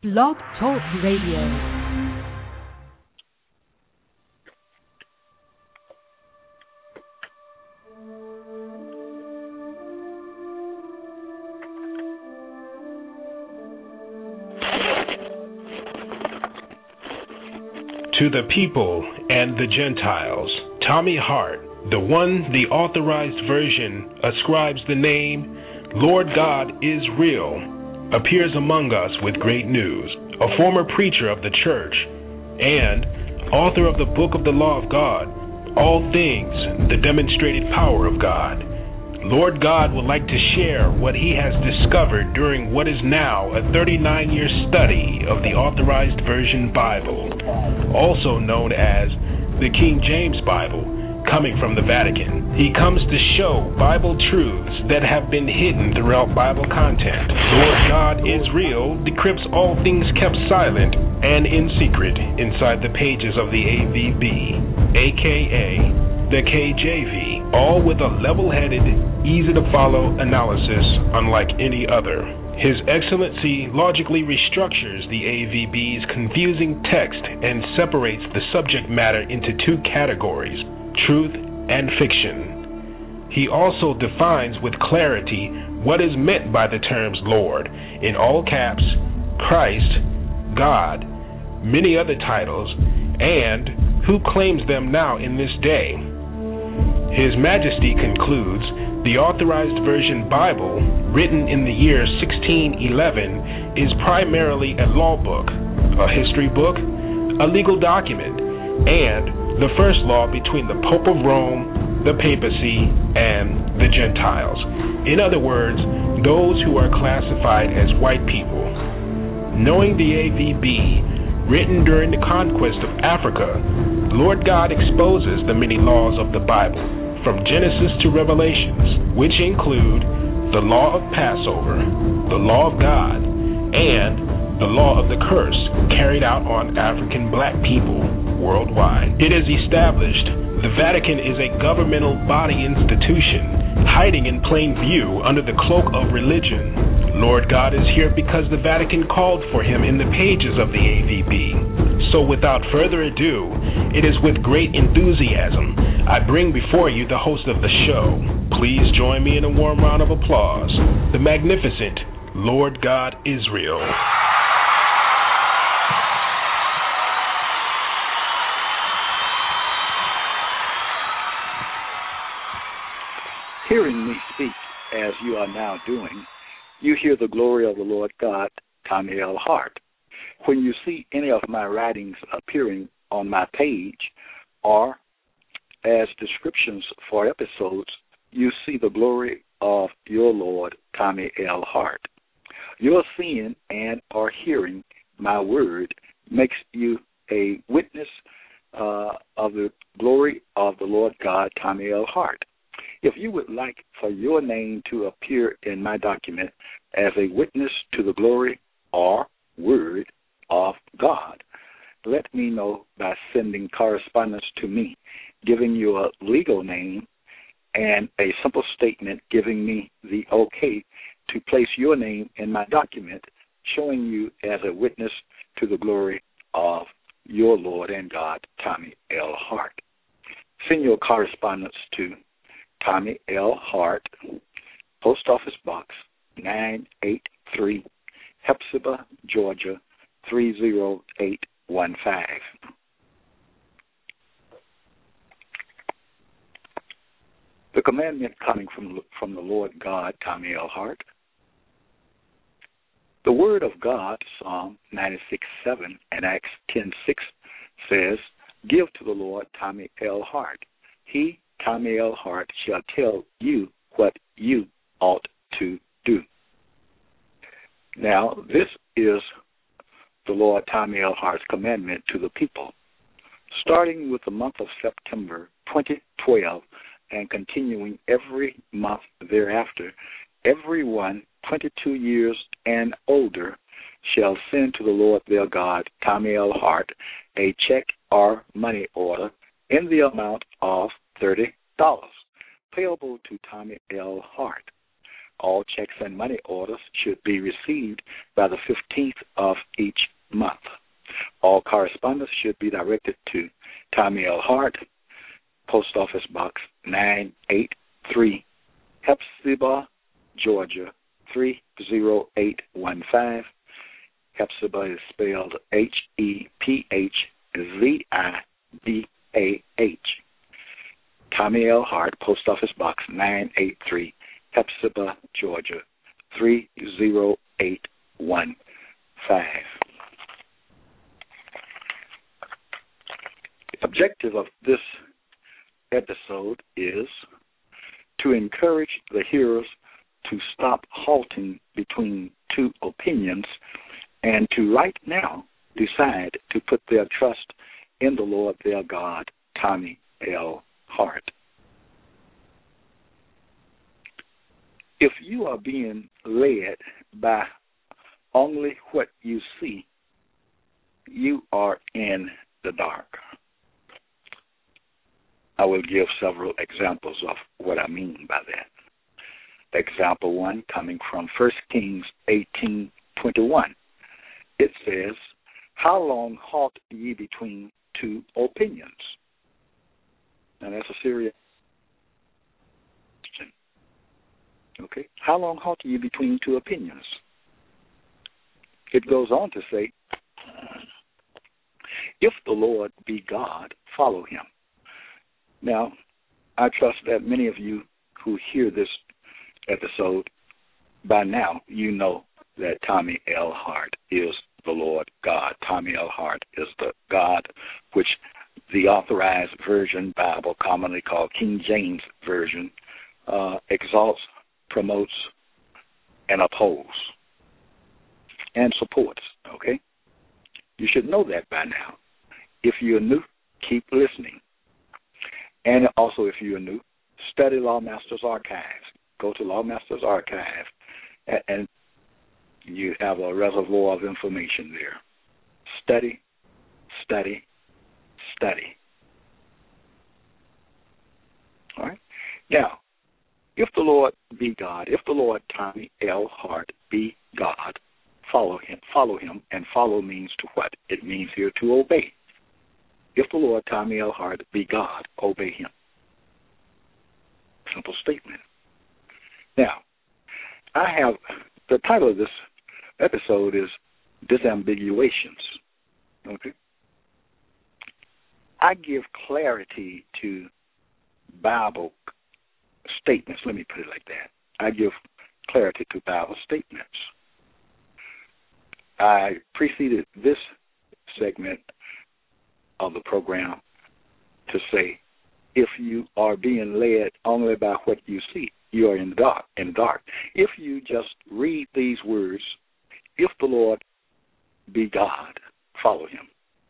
Blog Talk Radio. To the people and the Gentiles, Tommy Hart, the authorized version, ascribes the name Lord God is Real, appears among us with great news, a former preacher of the church, and author of the Book of the Law of God, All Things, the Demonstrated Power of God. Lord God would like to share what he has discovered during what is now a 39-year study of the Authorized Version Bible, also known as the King James Bible, coming from the Vatican. He comes to show Bible truths that have been hidden throughout Bible content. Lord God is Real decrypts all things kept silent and in secret inside the pages of the AVB, aka the KJV, all with a level-headed, easy-to-follow analysis unlike any other. His Excellency logically restructures the AVB's confusing text and separates the subject matter into two categories, truth and fiction. He also defines with clarity what is meant by the terms Lord, in all caps, Christ, God, many other titles, and who claims them now in this day. His Majesty concludes the Authorized Version Bible, written in the year 1611, is primarily a law book, a history book, a legal document, and the first law between the Pope of Rome, the papacy, and the Gentiles. In other words, those who are classified as white people. Knowing the AVB, written during the conquest of Africa, Lord God exposes the many laws of the Bible, from Genesis to Revelations, which include the law of Passover, the law of God, and the law of the curse carried out on African black people worldwide. It is established the Vatican is a governmental body institution hiding in plain view under the cloak of religion. Lord God is here because the Vatican called for him in the pages of the AVB. So without further ado, it is with great enthusiasm I bring before you the host of the show. Please join me in a warm round of applause. The magnificent Lord God is Real. Hearing me speak as you are now doing, you hear the glory of the Lord God, Tommy L. Hart. When you see any of my writings appearing on my page or as descriptions for episodes, you see the glory of your Lord, Tommy L. Hart. Your seeing and or hearing my word makes you a witness of the glory of the Lord God, Tommy L. Hart. If you would like for your name to appear in my document as a witness to the glory or word of God, let me know by sending correspondence to me, giving you a legal name and a simple statement giving me the okay to place your name in my document, showing you as a witness to the glory of your Lord and God, Tommy L. Hart. Send your correspondence to Tommy L. Hart, Post Office Box 983, Hepzibah, Georgia 30815. The commandment coming from the Lord God, Tommy L. Hart. The Word of God, Psalm 96:7 and Acts 10:6 says, "Give to the Lord Tommy L. Hart. He, Tommy L. Hart, shall tell you what you ought to do." Now, this is the Lord Tommy L. Hart's commandment to the people. Starting with the month of September 2012 and continuing every month thereafter, everyone 22 years and older shall send to the Lord their God, Tommy L. Hart, a check or money order in the amount of $30, payable to Tommy L. Hart. All checks and money orders should be received by the 15th of each month. All correspondence should be directed to Tommy L. Hart, Post Office Box 983, Hephzibah, Georgia 30815. Hephzibah is spelled Hephzibah. Tommy L. Hart, Post Office Box 983, Hephzibah, Georgia 30815. The objective of this episode is to encourage the hearers to stop halting between two opinions and to right now decide to put their trust in the Lord their God, Tommy L. Hart. If you are being led by only what you see, you are in the dark. I will give several examples of what I mean by that. Example 1 coming from 1 Kings 18:21. It says, "How long halt ye between two opinions?" Now that's a serious question. Okay? How long halt ye between two opinions? It goes on to say, "If the Lord be God, follow him." Now, I trust that many of you who hear this episode, by now you know that Tommy L. Hart is the Lord God. Tommy L. Hart is the God which the Authorized Version Bible, commonly called King James Version, exalts, promotes, and upholds, and supports, okay? You should know that by now. If you're new, keep listening. And also, if you're new, study Lawmaster's Archives. Go to Lawmaster's Archive, and you have a reservoir of information there. Study, study, study. All right? Now, if the Lord be God, if the Lord Tommy L. Hart be God, follow him, and follow means to what? It means here to obey. If the Lord Tommy L. Hart be God, obey him. Simple statement. Now, I have, the title of this episode is Disambiguations. Okay? I give clarity to Bible statements. Let me put it like that. I give clarity to Bible statements. I preceded this segment of the program to say, if you are being led only by what you see, you are in the dark. If you just read these words, if the Lord be God, follow him.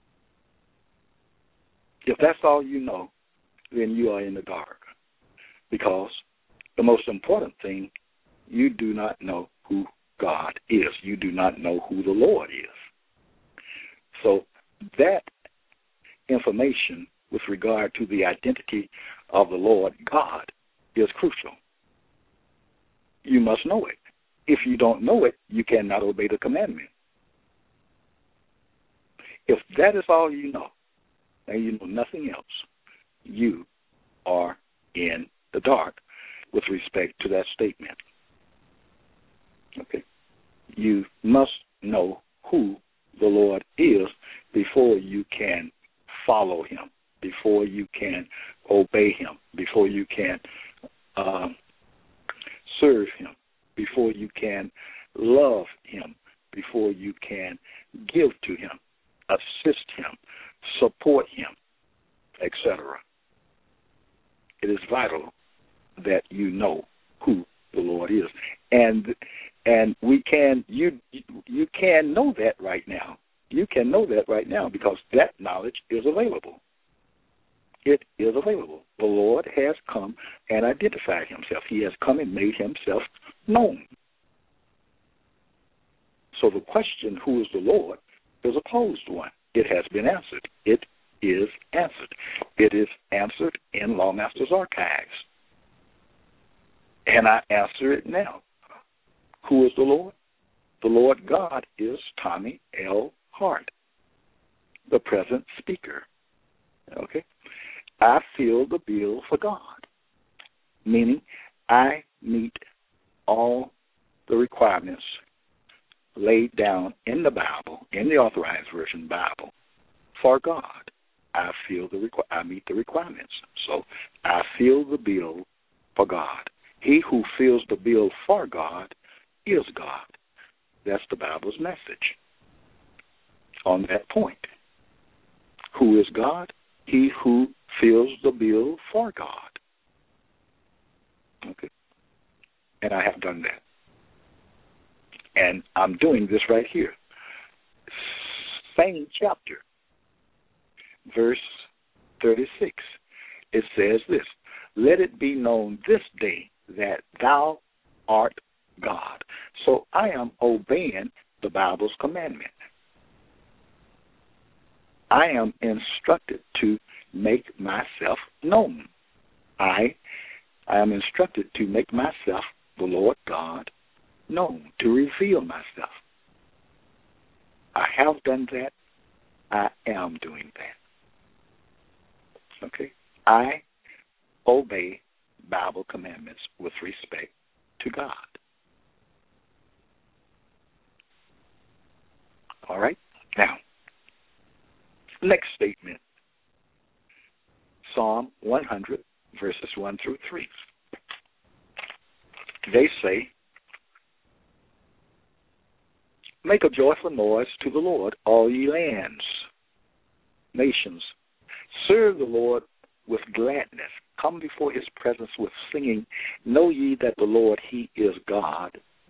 If that's all you know, then you are in the dark. Because the most important thing, you do not know who God is. You do not know who the Lord is. So that information with regard to the identity of the Lord God is crucial. You must know it. If you don't know it, you cannot obey the commandment. If that is all you know, and you know nothing else, you are in the dark with respect to that statement. Okay? You must know who the Lord is before you can follow him, before you can obey him, before you can serve him, before you can love him, before you can give to him, assist him, support him, etc. It is vital that you know who the Lord is. And we can you can know that right now. You can know that right now because that knowledge is available. It is available. The Lord has come and identified himself. He has come and made himself known. So the question, who is the Lord, is a posed one. It has been answered. It is answered. It is answered in Lawmaster's Archives. And I answer it now. Who is the Lord? The Lord God is Tommy L. Hart, the present speaker. Okay? I fill the bill for God, meaning I meet all the requirements laid down in the Bible, in the Authorized Version Bible, for God. I meet the requirements. So I fill the bill for God. He who fills the bill for God is God. That's the Bible's message on that point. Who is God? He who fills the bill for God. Okay. And I have done that. And I'm doing this right here. Same chapter, verse 36. It says this, let it be known this day that thou art God. So I am obeying the Bible's commandment. I am instructed to make myself known. I am instructed to make myself, the Lord God, known, to reveal myself. I have done that. I am doing that. Okay? I obey Bible commandments with respect to God. All right? Now, next statement. Psalm 100, verses 1 through 3. They say, make a joyful noise to the Lord, all ye lands, nations. Serve the Lord with gladness. Come before his presence with singing. Know ye that the Lord, he is God.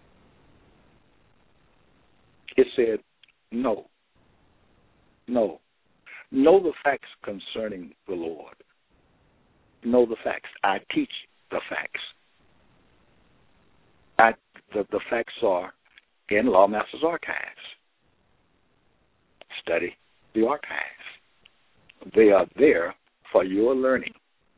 It said, no. Know the facts concerning the Lord. Know the facts. I teach the facts. The facts are in Lawmaster's Archives. Study the archives. They are there for your learning.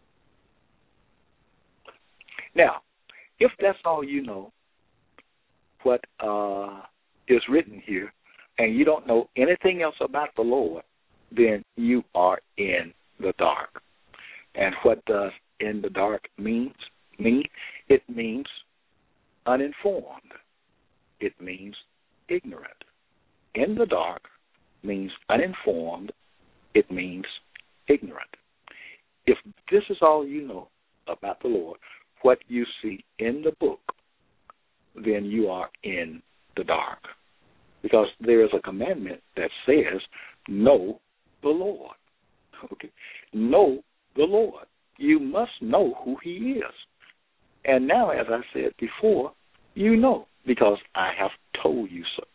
Now, if that's all you know, what is written here, and you don't know anything else about the Lord, then you are in the dark. And what does in the dark mean? It means uninformed. It means ignorant. In the dark means uninformed. It means ignorant. If this is all you know about the Lord, what you see in the book, then you are in the dark. Because there is a commandment that says, know the Lord. Okay? Know the Lord. You must know who he is. And now, as I said before, you know, because I have told you so.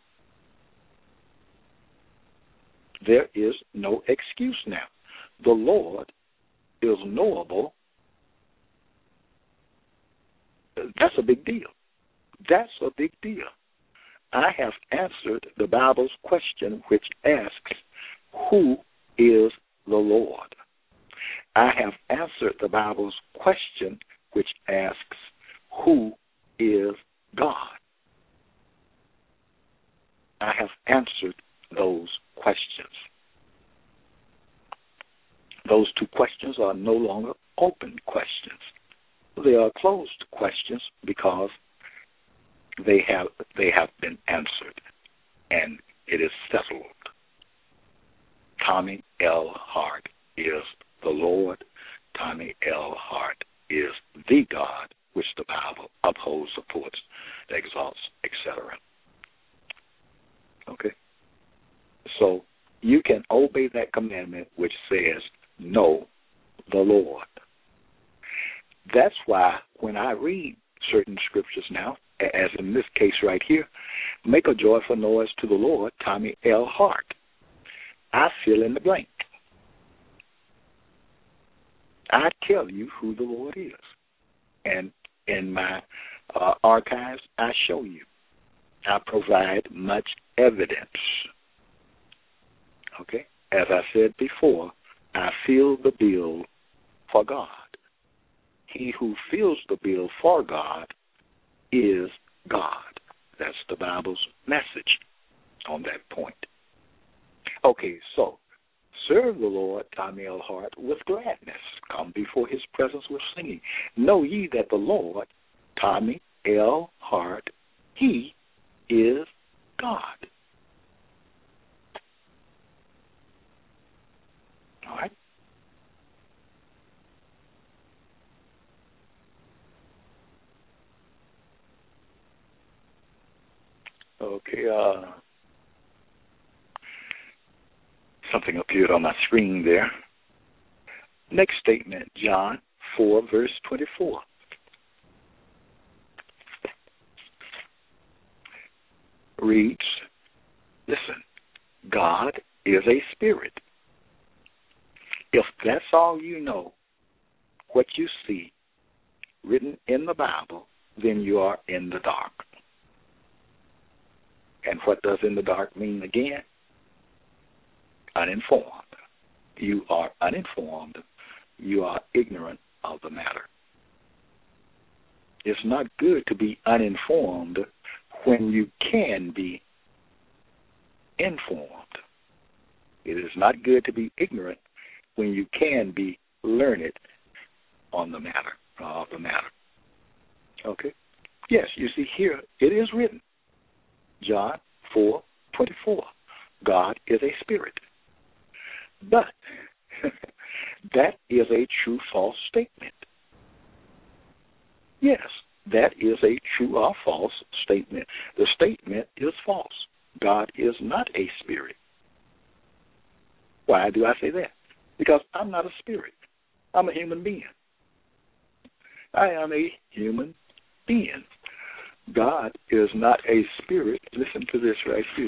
There is no excuse now. The Lord is knowable. That's a big deal. That's a big deal. I have answered the Bible's question which asks, who is the Lord? I have answered the Bible's question which asks, who is God? I have answered those questions. Those two questions are no longer open questions. They are closed questions because they have been answered, and it is settled. Tommy L. Hart is the Lord. Tommy L. Hart is the God which the Bible upholds, supports, exalts, etc. Okay? So you can obey that commandment which says, know the Lord. That's why when I read certain scriptures now, as in this case right here, make a joyful noise to the Lord, Tommy L. Hart. I fill in the blank. I tell you who the Lord is. And in my archives, I show you. I provide much evidence. Okay? As I said before, I fill the bill for God. He who fills the bill for God is God. That's the Bible's message on that point. Okay, so serve the Lord, Tommy L. Hart, with gladness. Come before his presence with singing. Know ye that the Lord, Tommy L. Hart, he is God. All right? Okay, something appeared on my screen there. Next statement, John 4, verse 24. Reads, listen, God is a spirit. If that's all you know, what you see written in the Bible, then you are in the dark. And what does in the dark mean again? Uninformed. You are uninformed. You are ignorant of the matter. It's not good to be uninformed when you can be informed. It is not good to be ignorant when you can be learned on the matter, of the matter. Okay? Yes, you see here, it is written, John 4:24. God is a spirit. But that is a true-false statement. Yes, that is a true or false statement. The statement is false. God is not a spirit. Why do I say that? Because I'm not a spirit. I'm a human being. I am a human being. God is not a spirit. Listen to this right here.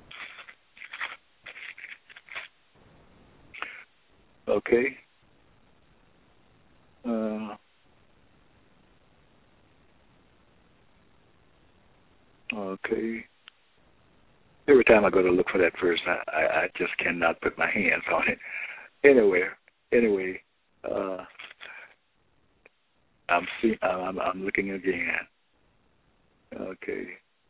Okay. Okay. Every time I go to look for that verse, I just cannot put my hands on it. Anyway, I'm looking again. Okay.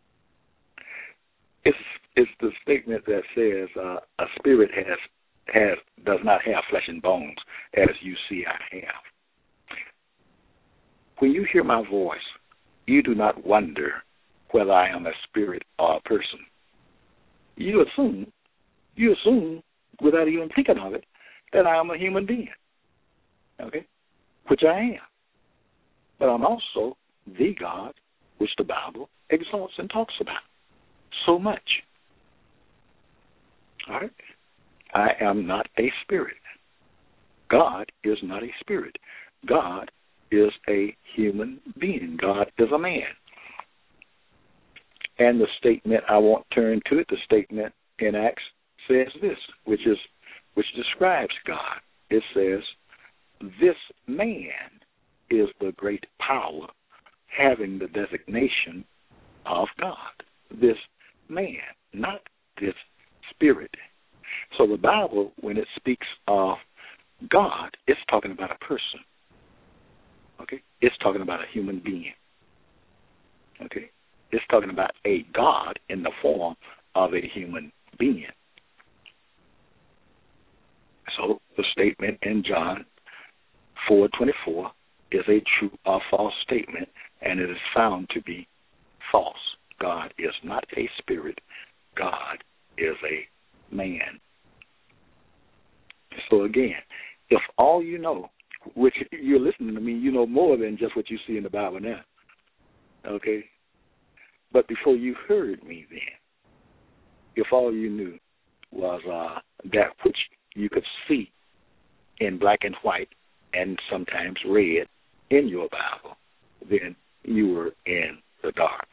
It's the statement that says a spirit does not have flesh and bones, as you see I have. When you hear my voice, you do not wonder whether I am a spirit or a person. You assume, without even thinking of it, that I am a human being. Okay? Which I am. But I'm also the God which the Bible exalts and talks about so much. All right? I am not a spirit. God is not a spirit. God is a human being. God is a man. And the statement, I won't turn to it, the statement in Acts says this, which describes God. It says, this man is the great power having the designation of God. This man, not this spirit. So the Bible, when it speaks of God, it's talking about a person. Okay? It's talking about a human being. Okay? It's talking about a God in the form of a human being. So the statement in John 4:24 is a true or false statement, and it is found to be false. God is not a spirit. God is a man. So again, if all you know, which you're listening to me, you know more than just what you see in the Bible now. Okay? But before you heard me then, if all you knew was that which you could see in black and white and sometimes red in your Bible, then you were in the dark.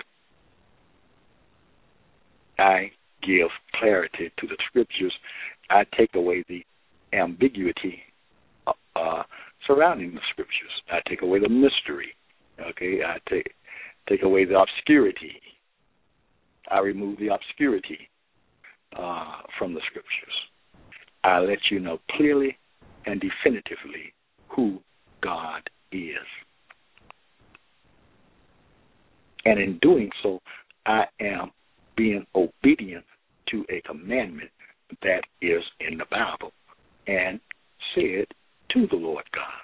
I give clarity to the scriptures. I take away the ambiguity surrounding the scriptures. I take away the mystery. Okay, I take away the obscurity. I remove the obscurity from the scriptures. I let you know clearly and definitively who God is. And in doing so, I am being obedient to a commandment that is in the Bible and said to the Lord God.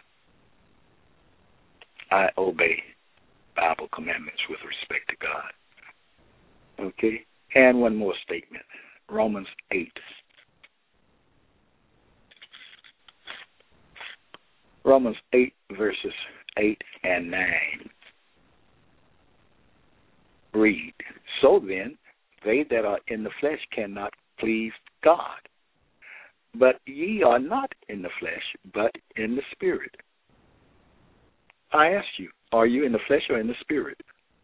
I obey Bible commandments with respect to God. Okay? And one more statement. Romans 8. Romans 8, verses 8 and 9. Read, so then, they that are in the flesh cannot please God. But ye are not in the flesh, but in the Spirit. I ask you, are you in the flesh or in the Spirit?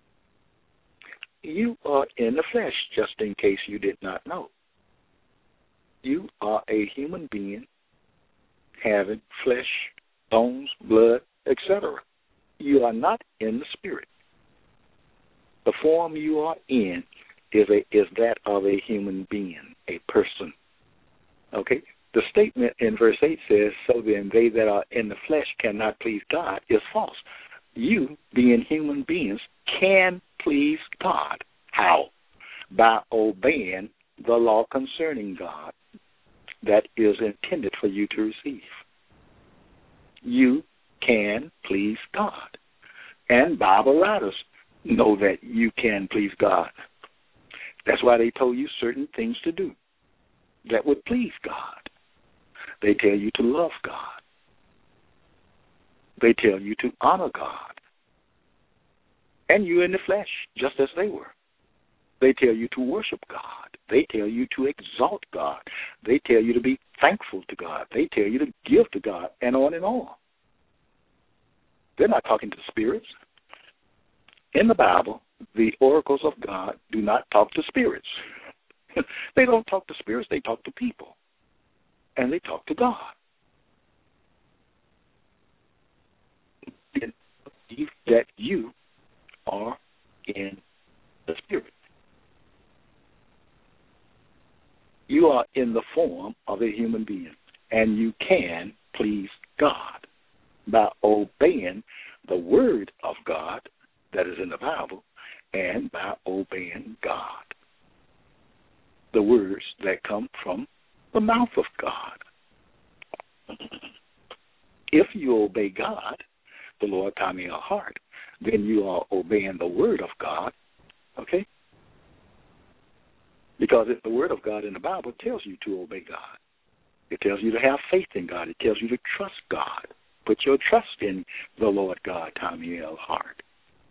You are in the flesh, just in case you did not know. You are a human being having flesh, bones, blood, etc. You are not in the Spirit. The form you are in is that of a human being, a person. Okay? The statement in verse 8 says, so then they that are in the flesh cannot please God, is false. You, being human beings, can please God. How? By obeying the law concerning God that is intended for you to receive. You can please God. And Bible writers know that you can please God. That's why they told you certain things to do that would please God. They tell you to love God. They tell you to honor God. And you're in the flesh, just as they were. They tell you to worship God. They tell you to exalt God. They tell you to be thankful to God. They tell you to give to God, and on and on. They're not talking to spirits. In the Bible, the oracles of God do not talk to spirits. They don't talk to spirits, they talk to people. And they talk to God. That you are in the Spirit. You are in the form of a human being, and you can please God by obeying the Word of God that is in the Bible and by obeying God. The words that come from the mouth of God. If you obey God, the Lord taught me a heart, then you are obeying the Word of God, okay? Because if the Word of God in the Bible tells you to obey God, it tells you to have faith in God, it tells you to trust God. Put your trust in the Lord God, Tommy L. Hart.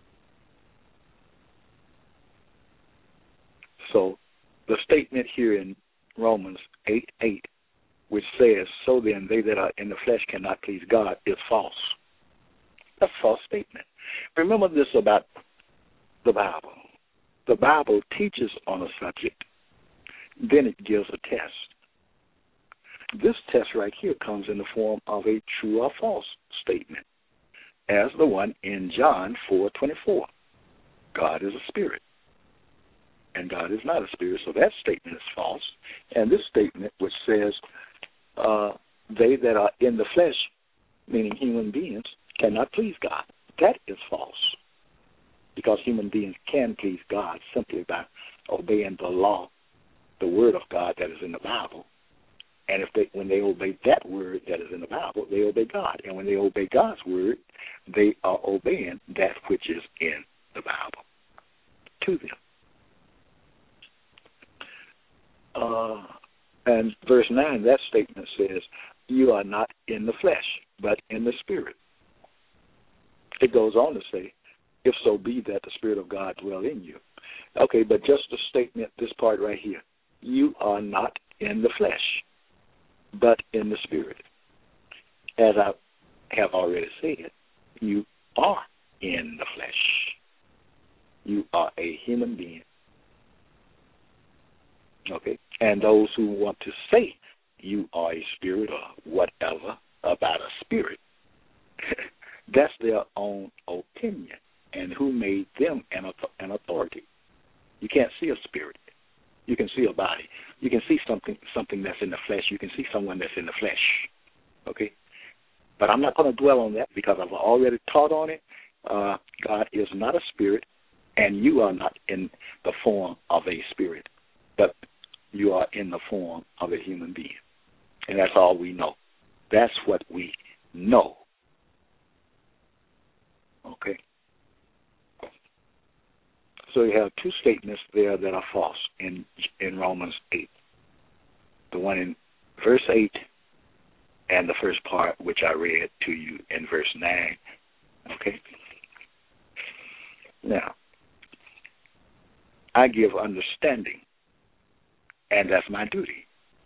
So the statement here in Romans 8:8, which says, so then they that are in the flesh cannot please God, is false. That's a false statement. Remember this about the Bible. The Bible teaches on a subject, then it gives a test. This test right here comes in the form of a true or false statement, as the one in John 4:24. God is a spirit, and God is not a spirit, so that statement is false. And this statement, which says, they that are in the flesh, meaning human beings, cannot please God, that is false. Because human beings can please God simply by obeying the law, the Word of God that is in the Bible. And when they obey that Word that is in the Bible, they obey God. And when they obey God's Word, they are obeying that which is in the Bible to them. And verse 9, that statement says, you are not in the flesh, but in the Spirit. It goes on to say, if so be that the Spirit of God dwell in you. Okay, but just the statement, this part right here, you are not in the flesh, but in the Spirit. As I have already said, you are in the flesh. You are a human being. Okay? And those who want to say you are a spirit or whatever about a spirit, that's their own opinion. And who made them an authority? You can't see a spirit. You can see a body. You can see something that's in the flesh. You can see someone that's in the flesh. Okay? But I'm not going to dwell on that because I've already taught on it. God is not a spirit, And you are not in the form of a spirit, but you are in the form of a human being. And that's all we know. That's what we know. Okay? So you have two statements there that are false in Romans 8. The one in verse 8 and the first part, which I read to you in verse 9. Okay? Now, I give understanding, and that's my duty.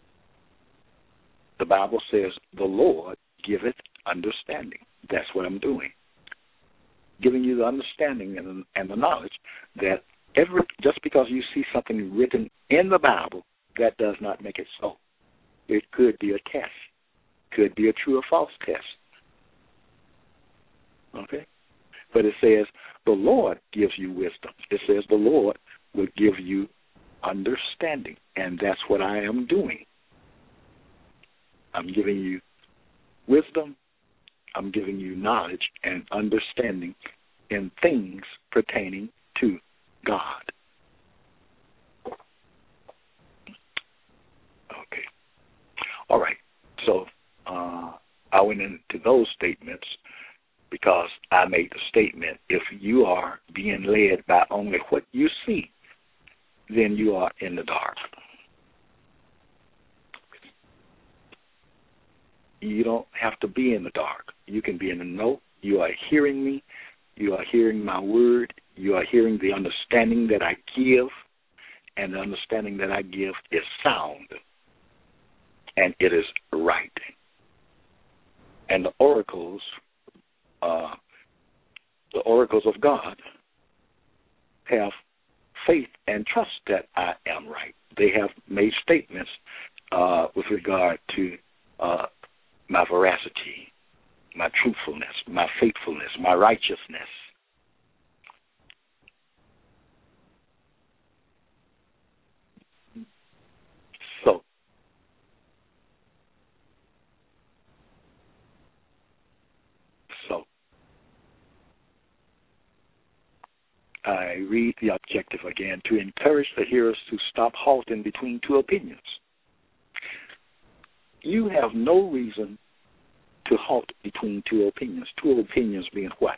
The Bible says, the Lord giveth understanding. That's what I'm doing. Giving you the understanding and the knowledge that just because you see something written in the Bible, that does not make it so. It could be a test. Could be a true or false test. Okay? But it says, the Lord gives you wisdom. It says the Lord will give you understanding, and that's what I am doing. I'm giving you wisdom, I'm giving you knowledge and understanding in things pertaining to God. Okay. All right. So I went into those statements because I made the statement, if you are being led by only what you see, then you are in the dark. You don't have to be in the dark. You can be in the know. You are hearing me. You are hearing my word. You are hearing the understanding that I give, and the understanding that I give is sound, and it is right. And the oracles of God have faith and trust that I am right. They have made statements with regard to my veracity, my truthfulness, my faithfulness, my righteousness. So I read the objective again, to encourage the hearers to stop halting between two opinions. You have no reason to halt between two opinions. Two opinions being what?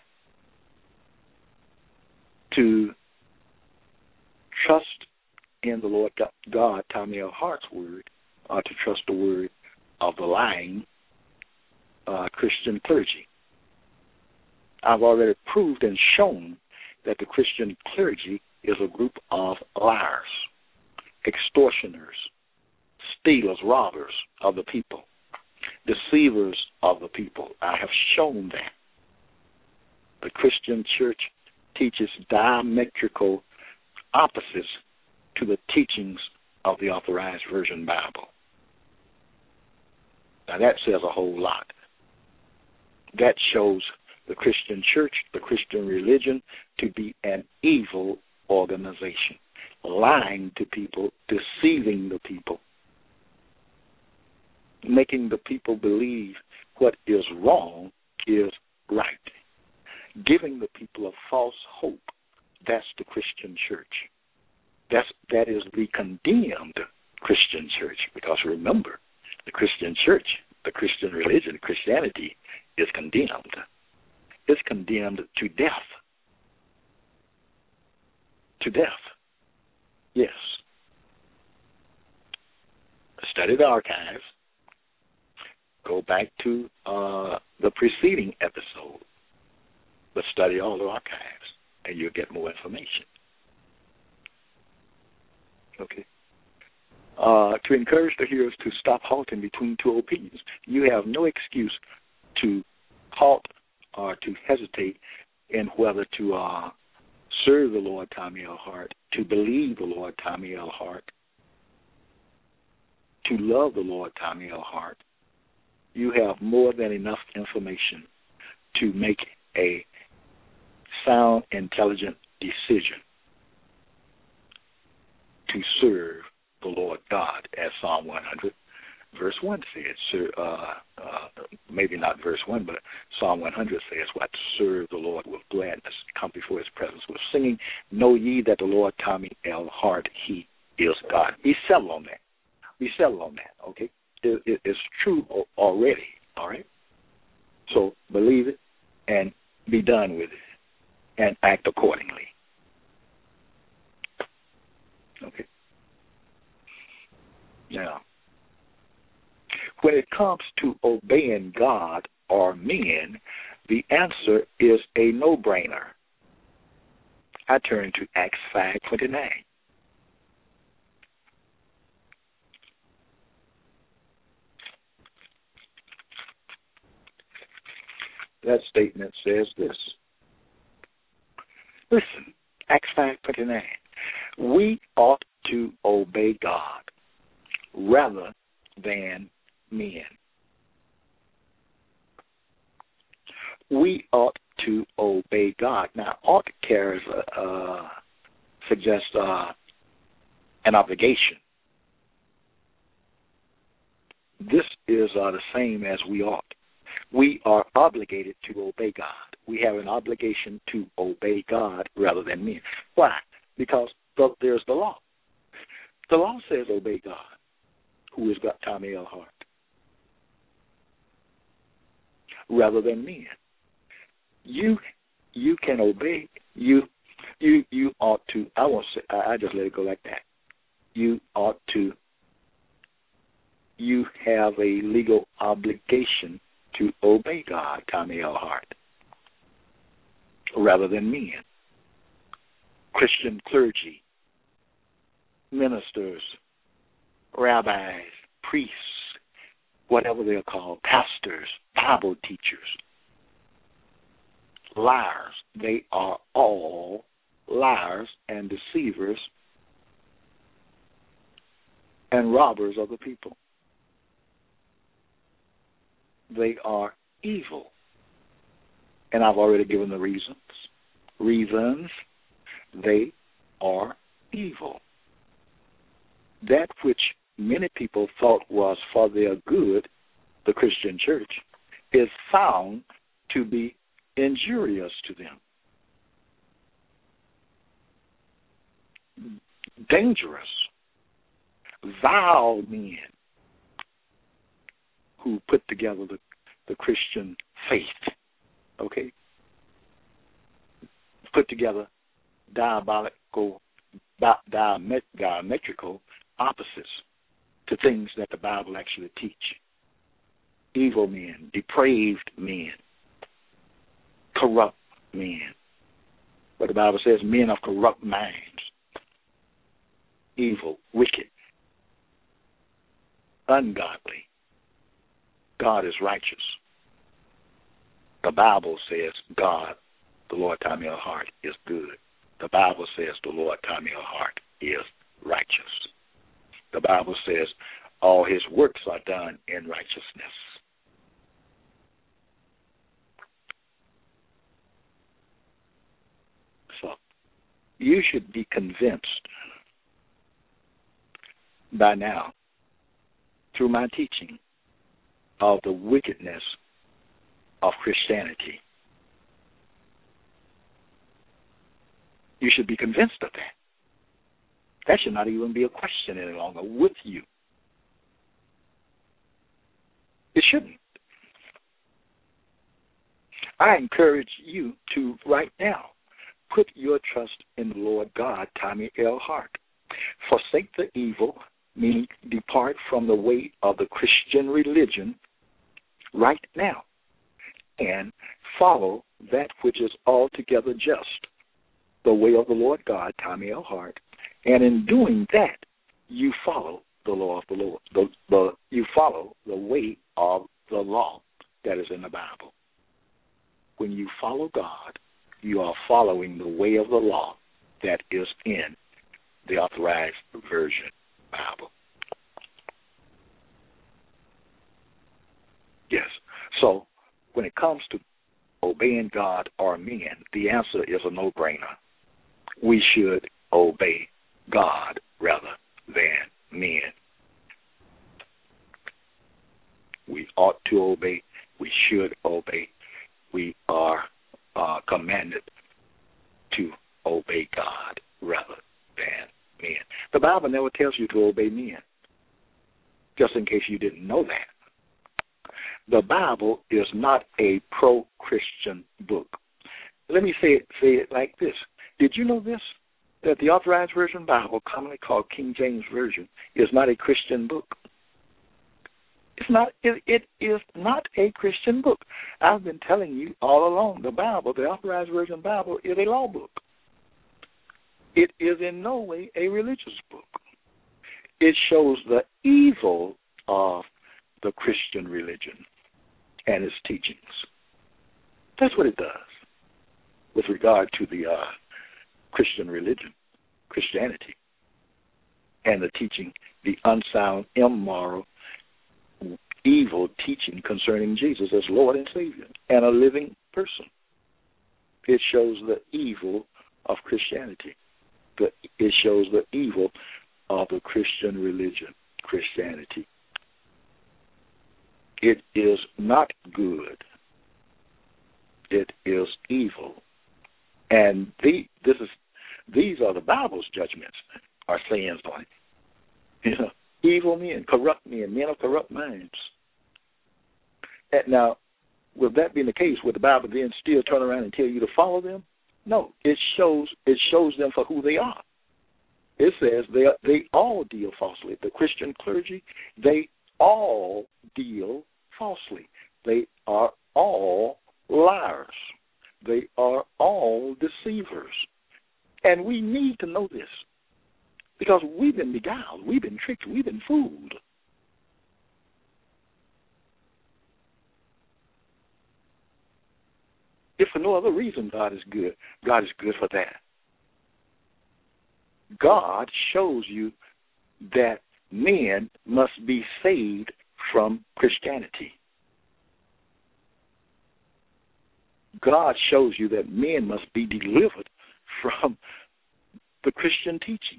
To trust in the Lord God, Tommy L. Hart's word, or to trust the word of the lying Christian clergy. I've already proved and shown that the Christian clergy is a group of liars, extortioners, stealers, robbers of the people, deceivers of the people. I have shown that. The Christian church teaches diametrical opposites to the teachings of the Authorized Version Bible. Now that says a whole lot. That shows the Christian church, the Christian religion, to be an evil organization, lying to people, deceiving the people, making the people believe what is wrong is right, giving the people a false hope. That's the Christian church. That is the condemned Christian church, because remember, the Christian church, the Christian religion, Christianity is condemned. It's condemned to death. To death. Yes. Study the archives. Go back to the preceding episode, but study all the archives, and you'll get more information. Okay. To encourage the hearers to stop halting between two opinions. You have no excuse to halt or to hesitate in whether to serve the Lord Tommy L. Hart, to believe the Lord Tommy L. Hart, to love the Lord Tommy L. Hart. You have more than enough information to make a sound, intelligent decision to serve the Lord God, as Psalm 100, verse 1 said. maybe not verse 1, but Psalm 100 says, what, serve the Lord with gladness, come before his presence with singing. Know ye that the Lord Tommy L. Hart, he is God. We settle on that. We settle on that, okay? It's true already, all right? So believe it and be done with it and act accordingly. Okay. Now, when it comes to obeying God or men, the answer is a no-brainer. I turn to Acts 5:29. That statement says this. Listen, Acts 5:29. We ought to obey God rather than men. We ought to obey God. Now, ought carries suggests an obligation. This is the same as we ought. We are obligated to obey God. We have an obligation to obey God rather than men. Why? Because there's the law. The law says obey God, who has got Tommy L. Hart, rather than men. You can obey. You ought to. I won't say. I just let it go like that. You ought to. You have a legal obligation to obey God, Tommy L. Hart, rather than men. Christian clergy, ministers, rabbis, priests, whatever they're called, pastors, Bible teachers, liars. They are all liars and deceivers and robbers of the people. They are evil. And I've already given the reasons. They are evil. That which many people thought was for their good, the Christian church, is found to be injurious to them. Dangerous, vile men who put together the Christian faith, okay? Put together diametrical opposites to things that the Bible actually teach. Evil men, depraved men, corrupt men. But the Bible says men of corrupt minds, evil, wicked, ungodly. God is righteous. The Bible says God, the Lord Tommy L. Hart, is good. The Bible says the Lord Tommy L. Hart is righteous. The Bible says all his works are done in righteousness. So you should be convinced by now, through my teaching, of the wickedness of Christianity. You should be convinced of that. That should not even be a question any longer with you. It shouldn't. I encourage you to, right now, put your trust in the Lord God, Tommy L. Hart. Forsake the evil, meaning depart from the way of the Christian religion right now, and follow that which is altogether just, the way of the Lord God, Tommy L. Hart. And in doing that, you follow the law of the Lord. You follow the way of the law that is in the Bible. When you follow God, you are following the way of the law that is in the Authorized Version Bible. Yes. So when it comes to obeying God or men, the answer is a no-brainer. We should obey God rather than men. We ought to obey we should obey. We are commanded to obey God rather than men. The Bible never tells you to obey men, just in case you didn't know that. The Bible is not a pro-Christian book. Let me say it like this. Did you know this? That the Authorized Version Bible, commonly called King James Version, is not a Christian book. It's not. It is not a Christian book. I've been telling you all along, the Bible, the Authorized Version Bible, is a law book. It is in no way a religious book. It shows the evil of the Christian religion and its teachings. That's what it does with regard to the Christian religion, Christianity, and the teaching, the unsound, immoral, evil teaching concerning Jesus as Lord and Savior and a living person. It shows the evil of Christianity. It shows the evil of the Christian religion, Christianity. It is not good. It is evil. And these are the Bible's judgments, our sayings on it. You know, evil men, corrupt men of corrupt minds. And now, with that being the case, would the Bible then still turn around and tell you to follow them? No, it shows them for who they are. It says they all deal falsely. The Christian clergy, they all deal falsely. They are all liars. They are all deceivers. And we need to know this because we've been beguiled, we've been tricked, we've been fooled. If for no other reason, God is good. God is good for that. God shows you that men must be saved from Christianity. God shows you that men must be delivered from the Christian teaching.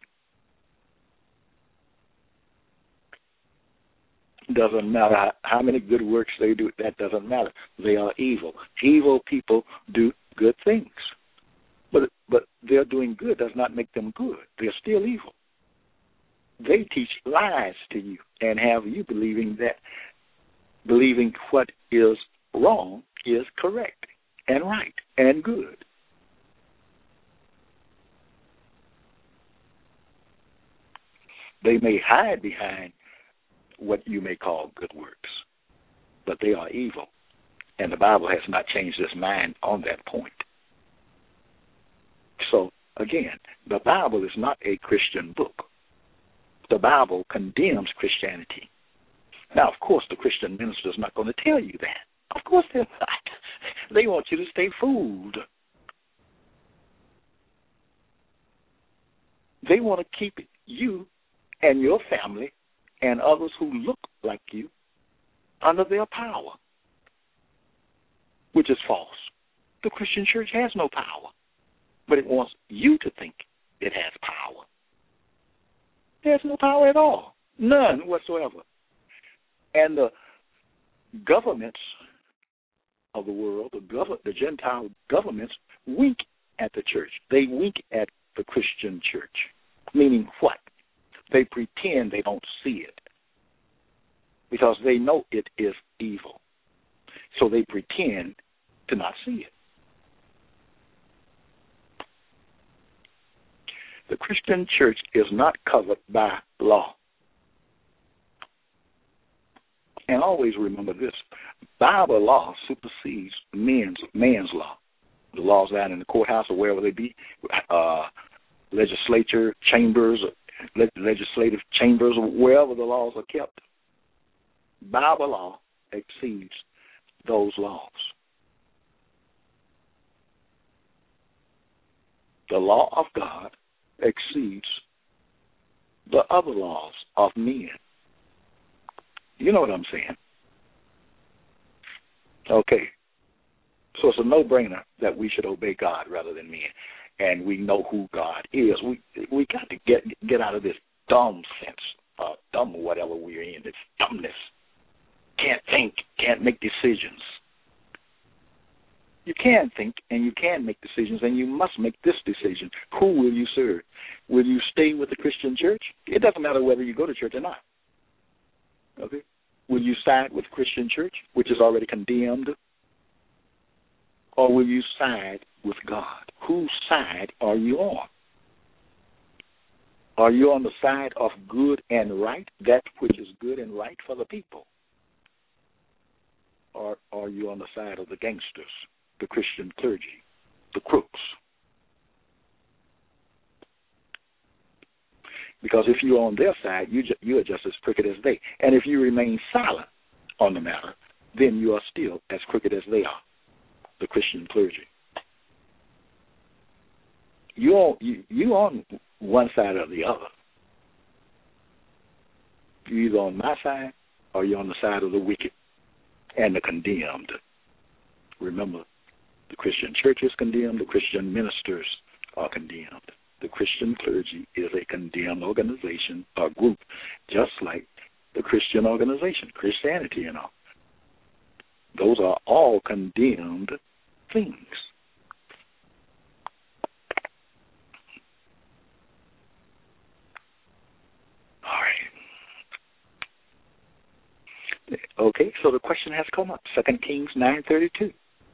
Doesn't matter how many good works they do. That doesn't matter. They are evil. Evil people do good things. But they're doing good does not make them good. They're still evil. They teach lies to you and have you believing what is wrong is correct and right and good. They may hide behind what you may call good works, but they are evil. And the Bible has not changed its mind on that point. So, again, the Bible is not a Christian book. The Bible condemns Christianity. Now, of course, the Christian minister is not going to tell you that. Of course they're not. They want you to stay fooled. They want to keep you and your family and others who look like you under their power, which is false. The Christian church has no power, but it wants you to think it has power. It has no power at all, none whatsoever. And the governments of the world, the Gentile governments, wink at the church. They wink at the Christian church, meaning what? They pretend they don't see it because they know it is evil. So they pretend to not see it. The Christian church is not covered by law. And always remember this, Bible law supersedes man's law. The laws out in the courthouse or wherever they be, legislative chambers, or wherever the laws are kept. Bible law exceeds those laws. The law of God exceeds the other laws of men. You know what I'm saying? Okay. So it's a no-brainer that we should obey God rather than men. And we know who God is. We got to get out of this dumb sense, dumb whatever we're in, this dumbness. Can't think, can't make decisions. You can think and you can make decisions, and you must make this decision. Who will you serve? Will you stay with the Christian church? It doesn't matter whether you go to church or not. Okay? Will you side with the Christian church, which is already condemned? Or will you side with God? Whose side are you on? Are you on the side of good and right, that which is good and right for the people? Or are you on the side of the gangsters, the Christian clergy, the crooks? Because if you're on their side, you are just as crooked as they. And if you remain silent on the matter, then you are still as crooked as they are, the Christian clergy. You're on one side or the other. You're either on my side or you're on the side of the wicked and the condemned. Remember, the Christian church is condemned, the Christian ministers are condemned. The Christian clergy is a condemned organization or group, just like the Christian organization, Christianity and all. Those are all condemned things. All right. Okay, so the question has come up. 2 Kings 9:32.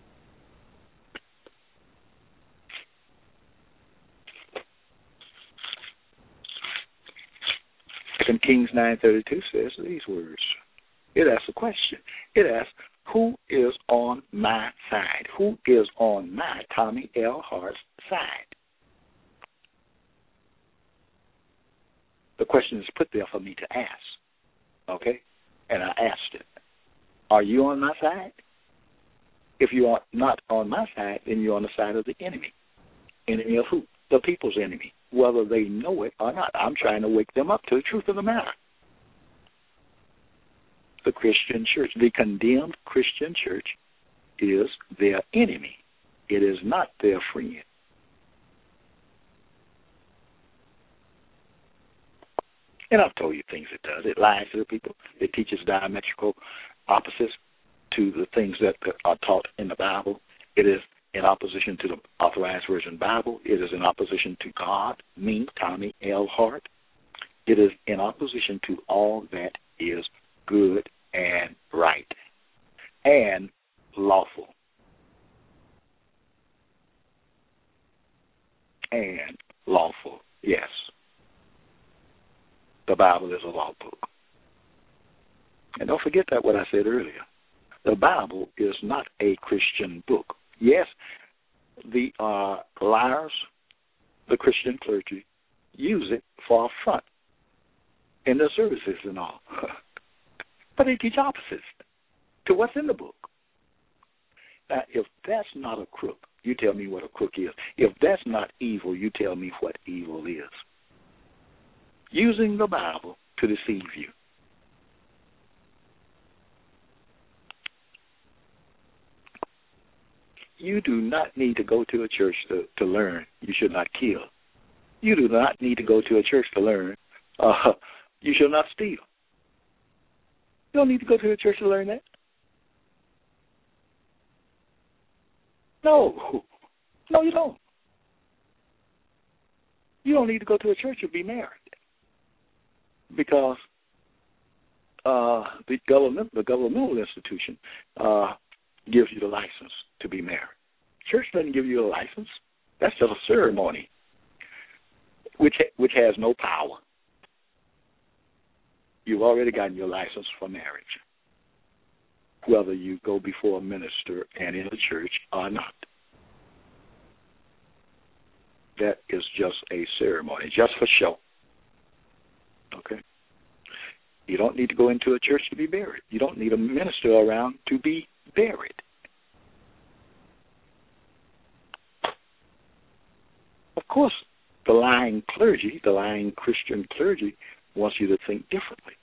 Kings 9:32 says these words. It asks a question. It asks, who is on my side? Who is on my Tommy L. Hart's side? The question is put there for me to ask. Okay? And I asked it. Are you on my side? If you are not on my side, then you're on the side of the enemy. Enemy of who? The people's enemy, whether they know it or not. I'm trying to wake them up to the truth of the matter. The Christian church, the condemned Christian church, is their enemy. It is not their friend. And I've told you things it does. It lies to the people. It teaches diametrical opposites to the things that are taught in the Bible. It is in opposition to the Authorized Version Bible. It is in opposition to God, me, Tommy L. Hart. It is in opposition to all that is good and right and lawful. And lawful, yes. The Bible is a law book. And don't forget that what I said earlier. The Bible is not a Christian book. Yes, the liars, the Christian clergy, use it for affront in their services and all. But they teach opposites to what's in the book. Now, if that's not a crook, you tell me what a crook is. If that's not evil, you tell me what evil is. Using the Bible to deceive you. You do not need to go to a church to learn you should not kill. You do not need to go to a church to learn you should not steal. You don't need to go to a church to learn that. No. No, you don't. You don't need to go to a church to be married. Because the governmental institution gives you the license to be married. Church doesn't give you a license. That's just a ceremony, which has no power. You've already gotten your license for marriage, whether you go before a minister and in the church or not. That is just a ceremony, just for show. Okay? You don't need to go into a church to be buried. You don't need a minister around to be buried. Of course, the lying clergy, the lying Christian clergy, wants you to think differently.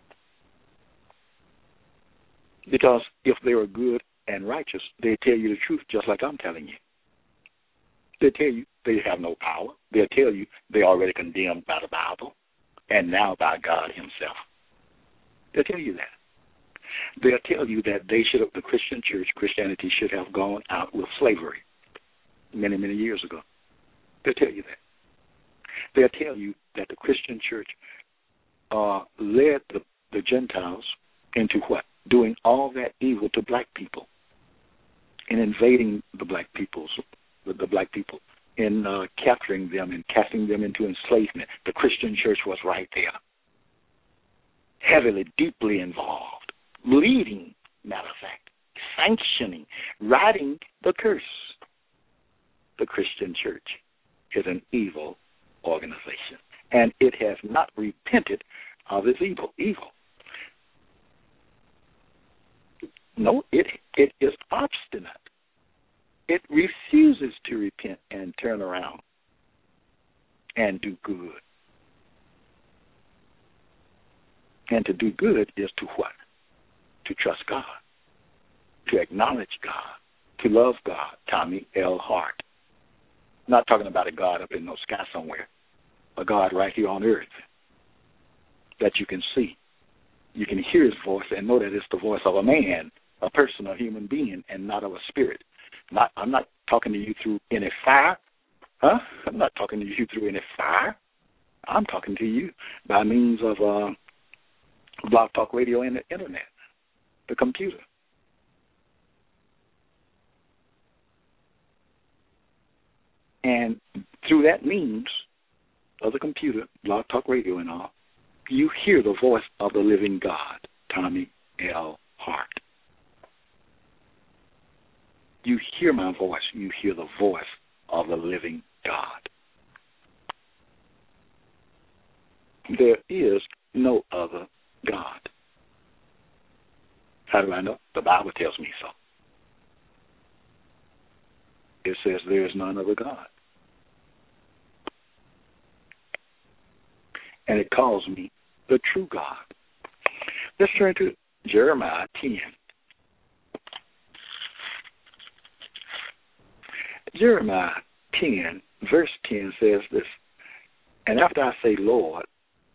Because if they were good and righteous, they tell you the truth just like I'm telling you. They tell you they have no power. They'll tell you they're already condemned by the Bible and now by God himself. They'll tell you that. They'll tell you that the Christian church, Christianity, should have gone out with slavery many, many years ago. They'll tell you that. They'll tell you that the Christian church led the Gentiles into what? Doing all that evil to black people and invading the black people, and capturing them and casting them into enslavement. The Christian church was right there, heavily, deeply involved, leading, matter of fact, sanctioning, writing the curse. The Christian church is an evil organization, and it has not repented of its evil. No, it is obstinate. It refuses to repent and turn around and do good. And to do good is to what? To trust God, to acknowledge God, to love God. Tommy L. Hart. Not talking about a God up in the sky somewhere, a God right here on earth that you can see. You can hear his voice and know that it's the voice of a man, a person, a human being, and not of a spirit. I'm not talking to you through any fire. I'm not talking to you through any fire. I'm talking to you by means of Blog Talk Radio and the Internet, the computer. And through that means of the computer, Blog Talk Radio and all, you hear the voice of the living God, Tommy L. Hart. You hear my voice. You hear the voice of the living God. There is no other God. How do I know? The Bible tells me so. It says there is none other God. And it calls me the true God. Let's turn to Jeremiah 10. Jeremiah 10, verse 10 says this, and after I say Lord,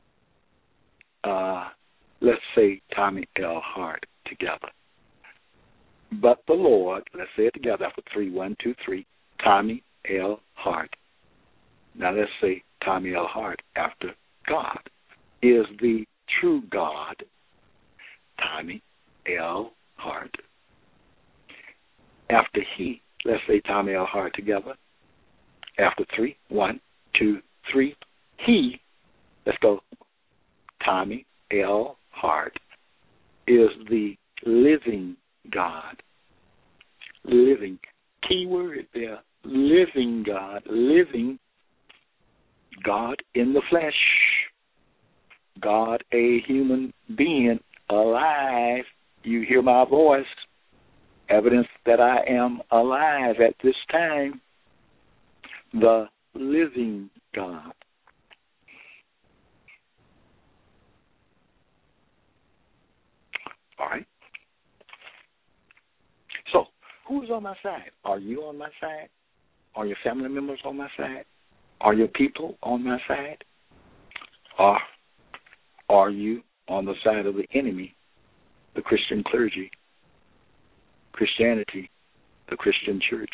let's say Tommy L. Hart together. But the Lord, let's say it together after 3, 1, 2, 3, Tommy L. Hart. Now let's say Tommy L. Hart after God is the true God, Tommy L. Hart. After he, let's say Tommy L. Hart together. After 3, 1, 2, 3, he, let's go, Tommy L. Hart is the living God. Living, key word there, living God, living God in the flesh. God, a human being, alive. You hear my voice. Evidence that I am alive at this time. The living God. All right. So, who's on my side? Are you on my side? Are your family members on my side? Are your people on my side? Or are you on the side of the enemy, the Christian clergy, Christianity, the Christian church,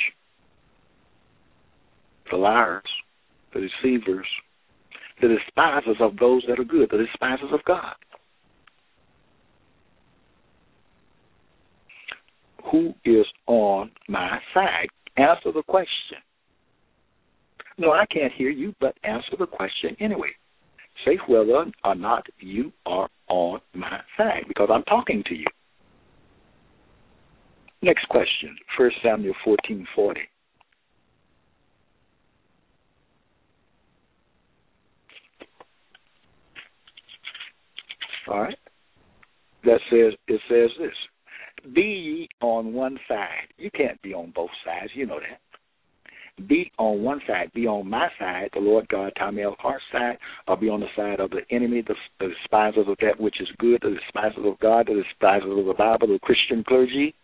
the liars, the deceivers, the despisers of those that are good, the despisers of God? Who is on my side? Answer the question. No, I can't hear you, but answer the question anyway. Say whether or not you are on my side, because I'm talking to you. Next question, 1 Samuel 14:40. All right. It says this. Be ye on one side. You can't be on both sides. You know that. Be on one side. Be on my side, the Lord God, Tommy L. Hart's side, or be on the side of the enemy, the despisers of that which is good, the despisers of God, the despisers of the Bible, the Christian clergy.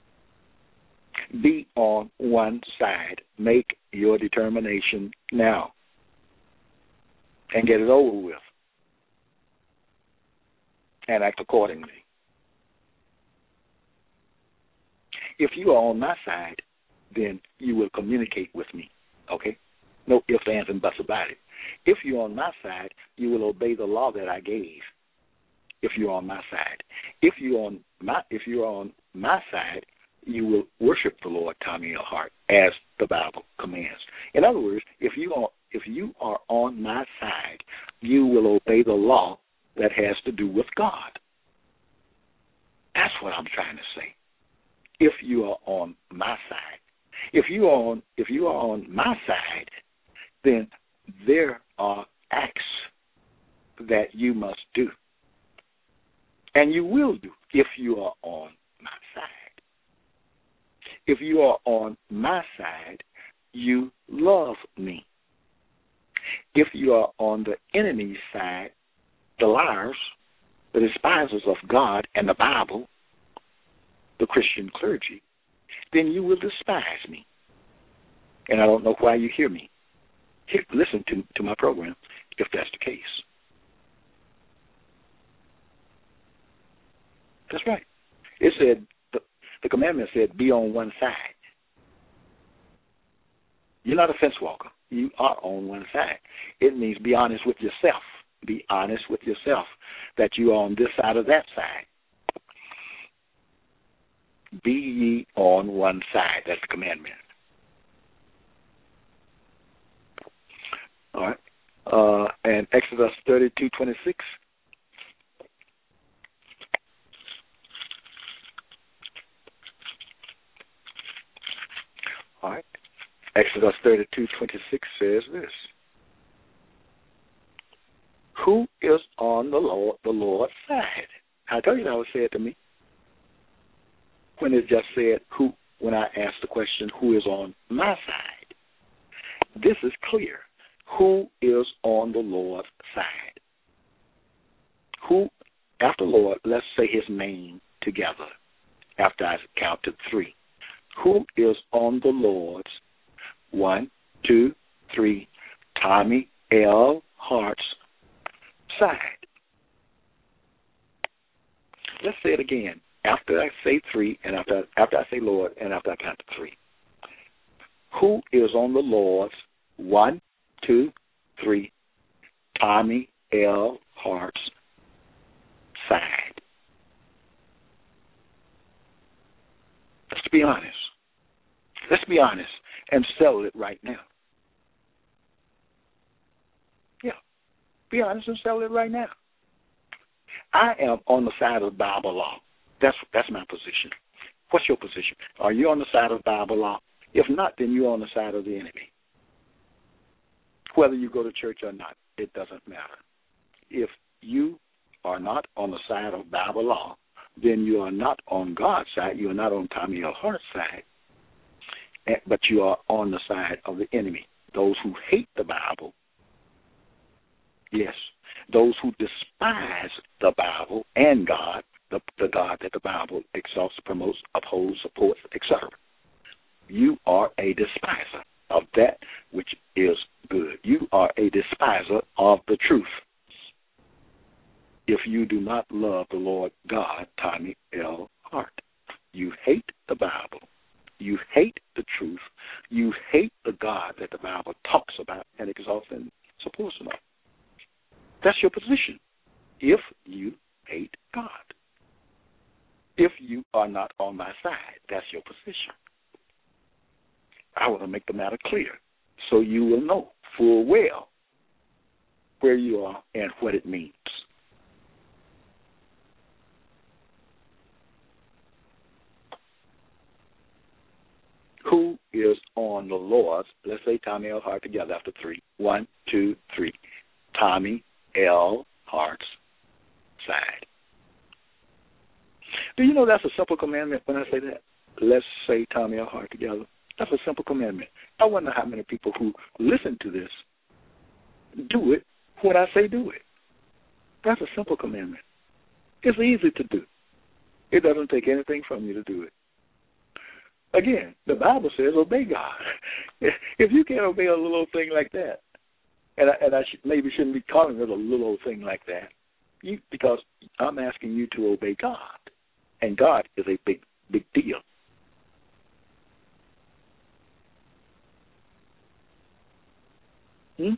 Be on one side. Make your determination now and get it over with and act accordingly. If you are on my side, then you will communicate with me, okay? No ifs, ands, and buts about it. If you're on my side, you will obey the law that I gave. If you're on my side, if you're on my side, you will worship the Lord, Tommy L. Hart, as the Bible commands. In other words, if you are on my side, you will obey the law that has to do with God. That's what I'm trying to say. If you are on my side, if you are on my side, then there are acts that you must do, and you will do if you are on my side. If you are on my side, you love me. If you are on the enemy's side, the liars, the despisers of God and the Bible, the Christian clergy, then you will despise me. And I don't know why you hear me. Listen to my program if that's the case. That's right. It said, the commandment said, be on one side. You're not a fence walker. You are on one side. It means be honest with yourself. Be honest with yourself that you are on this side or that side. Be ye on one side. That's the commandment. All right. And Exodus 32:26. All right. Exodus 32:26 says this. Who is on the Lord's side? I told you that was said to me. When it just said who, when I asked the question, who is on my side? This is clear. Who is on the Lord's side? Who, after Lord, let's say his name together after I count to three. Who is on the Lord's 1, 2, 3, Tommy L. Hart's side? Let's say it again. After I say three, and after I say Lord, and after I count to three. Who is on the Lord's 1, 2, 3, Tommy L. Hart's side? Let's be honest. Let's be honest and settle it right now. Yeah. Be honest and settle it right now. I am on the side of Bible law. That's my position. What's your position? Are you on the side of Bible law? If not, then you're on the side of the enemy. Whether you go to church or not, it doesn't matter. If you are not on the side of Bible law, then you are not on God's side. You are not on Tommy L. Hart's side, but you are on the side of the enemy. Those who hate the Bible, yes, those who despise the Bible and God, the God that the Bible exalts, promotes, upholds, supports, etc. You are a despiser of that which is good. You are a despiser of the truth. If you do not love the Lord God, Tommy L. Hart, you hate the Bible. You hate the truth. You hate the God that the Bible talks about and exalts and supports him. That's your position. If you hate God. If you are not on my side, that's your position. I want to make the matter clear so you will know full well where you are and what it means. Who is on the Lord's, let's say Tommy L. Hart together after three. 1, 2, 3. Tommy L. Hart's side. Do you know that's a simple commandment when I say that? Let's say Tommy L. Hart together. That's a simple commandment. I wonder how many people who listen to this do it when I say do it. That's a simple commandment. It's easy to do. It doesn't take anything from you to do it. Again, the Bible says obey God. If you can't obey a little old thing like that, and I maybe shouldn't be calling it a little old thing like that, because I'm asking you to obey God. And God is a big deal. Hmm?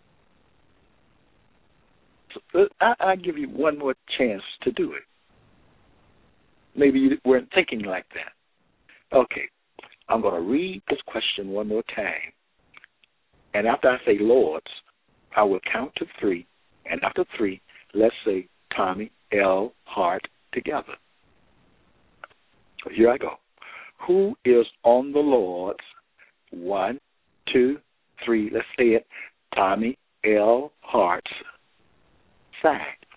So, I give you one more chance to do it. Maybe you weren't thinking like that. Okay, I'm going to read this question one more time. And after I say Lords, I will count to 3. And after 3, let's say Tommy L. Hart together. So here I go. Who is on the Lord's 1, 2, 3, let's say it, Tommy L. Hart's side?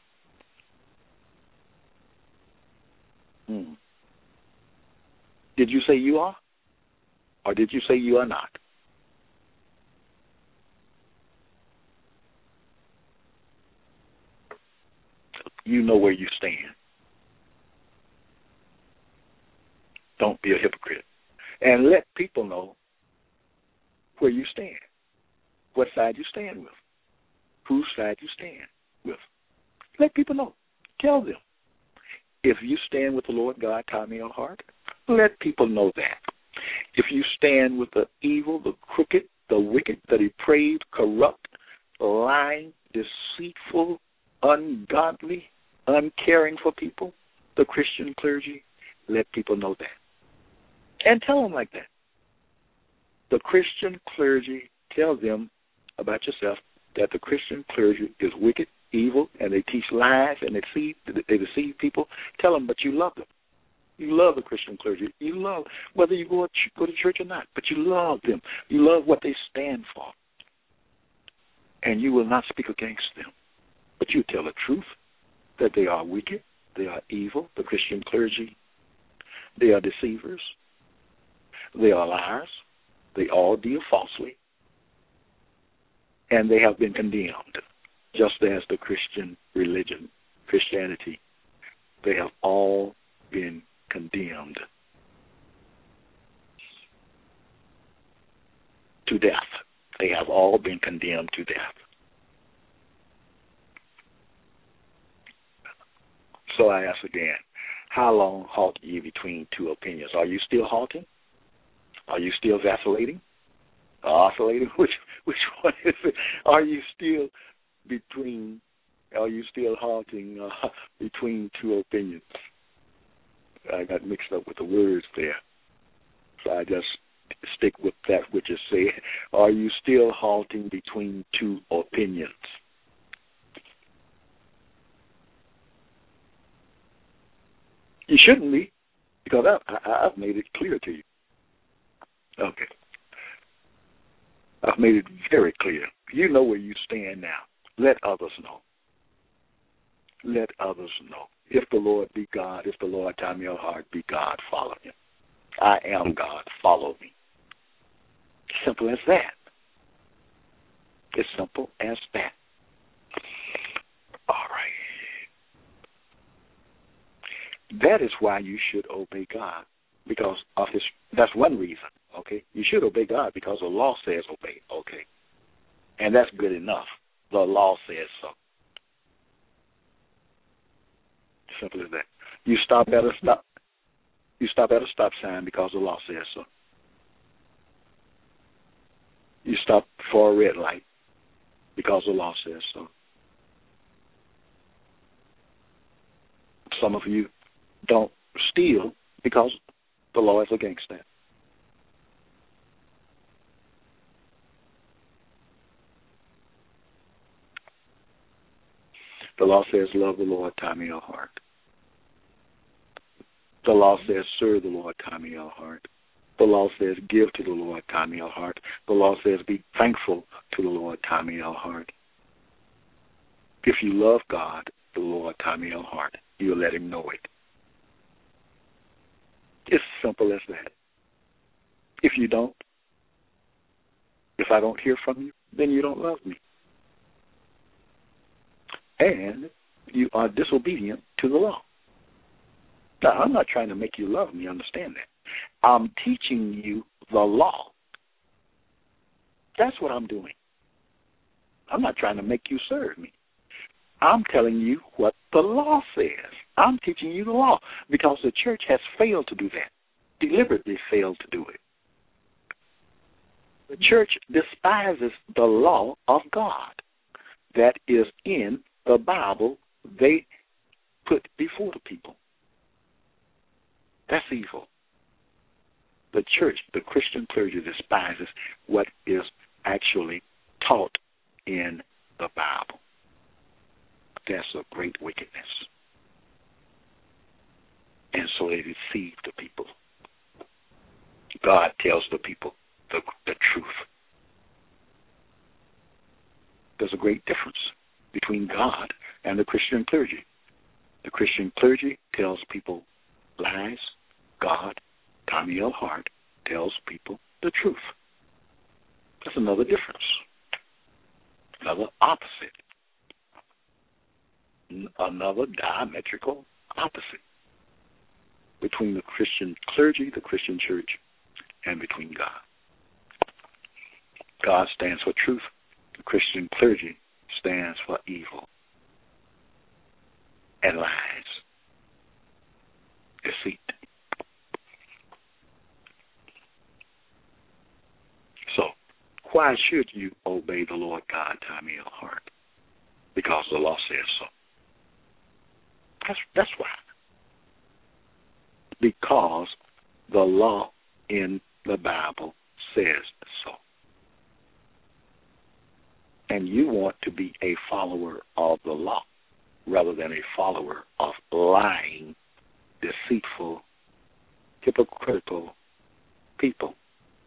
Did you say you are? Or did you say you are not? You know where you stand. Don't be a hypocrite. And let people know where you stand, what side you stand with, whose side you stand with. Let people know. Tell them. If you stand with the Lord God, Tommy L. Hart, let people know that. If you stand with the evil, the crooked, the wicked, the depraved, corrupt, lying, deceitful, ungodly, uncaring for people, the Christian clergy, let people know that. And tell them like that. The Christian clergy, tell them about yourself that the Christian clergy is wicked, evil, and they teach lies and they deceive people. Tell them, but you love them. You love the Christian clergy. You love, whether you go to church or not, but you love them. You love what they stand for. And you will not speak against them. But you tell the truth that they are wicked, they are evil, the Christian clergy. They are deceivers. They are liars. They all deal falsely. And they have been condemned, just as the Christian religion, Christianity. They have all been condemned to death. They have all been condemned to death. So I ask again, how long halt ye between two opinions? Are you still halting? Are you still vacillating? Oscillating? Which one is it? Are you still halting between two opinions? I got mixed up with the words there. So I just stick with that which is said. Are you still halting between two opinions? You shouldn't be, because I've made it clear to you. Okay. I've made it very clear. You know where you stand now. Let others know. Let others know. If the Lord be God, if the Lord Tommy L. Hart be God, follow him. I am God, follow me. Simple as that. It's simple as that. All right. That is why you should obey God, because of his. That's one reason. Okay, you should obey God because the law says obey. Okay, and that's good enough. The law says so. Simple as that. You stop at a stop. You stop at a stop sign because the law says so. You stop for a red light because the law says so. Some of you don't steal because the law is against that. The law says love the Lord, Tommy L. Hart. The law says serve the Lord, Tommy L. Hart. The law says give to the Lord, Tommy L. Hart. The law says be thankful to the Lord, Tommy L. Hart. If you love God, the Lord, Tommy L. Hart, you'll let him know it. It's simple as that. If you don't, if I don't hear from you, then you don't love me. And you are disobedient to the law. Now, I'm not trying to make you love me, understand that. I'm teaching you the law. That's what I'm doing. I'm not trying to make you serve me. I'm telling you what the law says. I'm teaching you the law because the church has failed to do that, deliberately failed to do it. The church despises the law of God that is in the Bible they put before the people. That's evil. The church, the Christian clergy, despises what is actually taught in the Bible. That's a great wickedness. And so they deceive the people. God tells the people the truth. There's a great difference between God and the Christian clergy. The Christian clergy tells people lies. God, Tommy L. Hart, tells people the truth. That's another difference. Another opposite. Another diametrical opposite between the Christian clergy, the Christian church, and between God. God stands for truth. The Christian clergy stands for evil and lies, deceit. So, why should you obey the Lord God, Tommy L. Hart? Because the law says so. That's why. Because the law in the Bible says so. And you want to be a follower of the law rather than a follower of lying, deceitful, hypocritical people.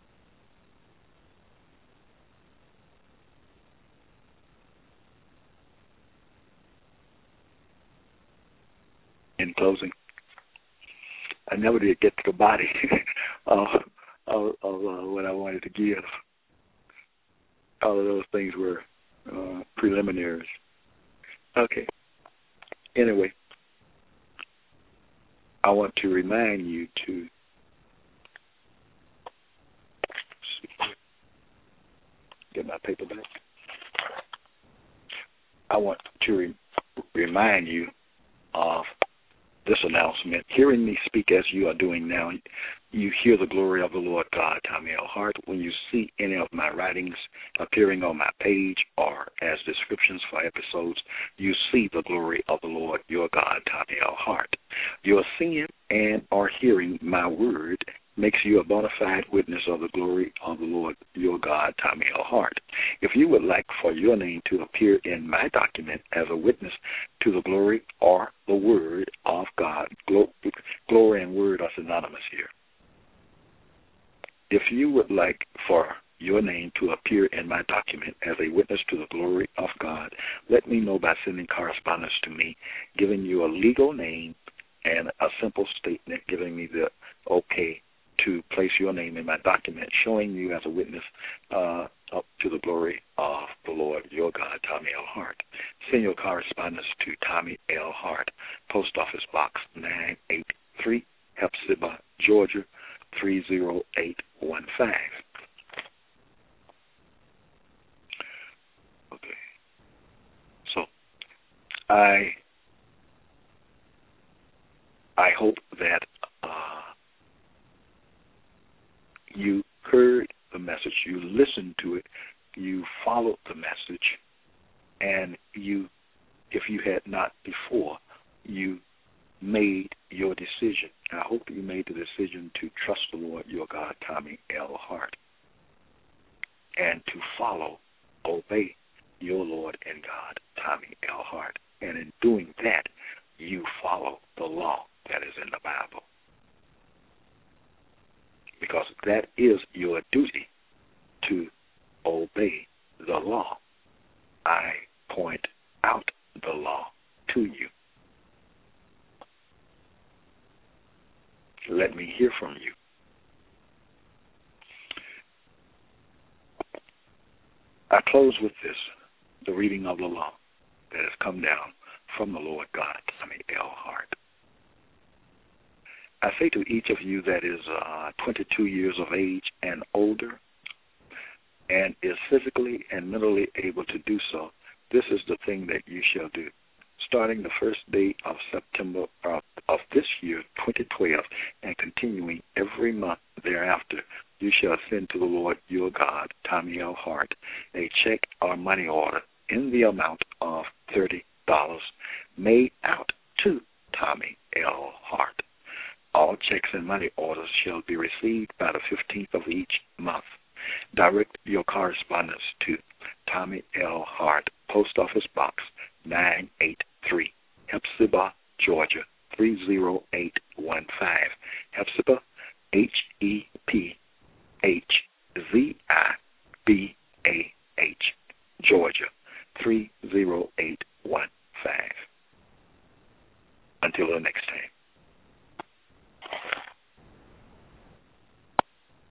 In closing, I never did get to the body of what I wanted to give. All of those things were preliminaries. Okay. Anyway, I want to remind you to get my paper back. I want to remind you of this announcement. Hearing me speak as you are doing now, you hear the glory of the Lord God, Tommy L. Hart. When you see any of my writings appearing on my page or as descriptions for episodes, you see the glory of the Lord, your God, Tommy L. Hart. Your seeing and or hearing my word makes you a bona fide witness of the glory of the Lord, your God, Tommy L. Hart. If you would like for your name to appear in my document as a witness to the glory or the word of God, glory and word are synonymous here. If you would like for your name to appear in my document as a witness to the glory of God, let me know by sending correspondence to me, giving you a legal name and a simple statement giving me the okay to place your name in my document, showing you as a witness up to the glory of the Lord, your God, Tommy L. Hart. Send your correspondence to Tommy L. Hart, Post Office Box 983, Hepzibah, Georgia, 30815. Okay. So, I hope that you heard the message, you listened to it, you followed the message, and you, if you had not before, you made your decision. I hope you made the decision to trust the Lord, your God, Tommy L. Hart, and to follow, obey your Lord and God, Tommy L. Hart. And in doing that, you follow the law that is in the Bible. Because that is your duty, to obey the law. I point out the law to you. Let me hear from you. I close with this, the reading of the law that has come down from the Lord God, Tommy L. Hart. I say to each of you that is 22 years of age and older and is physically and mentally able to do so, this is the thing that you shall do. Starting the first day of September of this year, 2012, and continuing every month thereafter, you you shall send to the Lord your God, Tommy L. Hart, a check or money order in the amount of $30 made out to Tommy L. Hart. All checks and money orders shall be received by the 15th of each month. Direct your correspondence to Tommy L. Hart, Post Office Box 983, Hepzibah, Georgia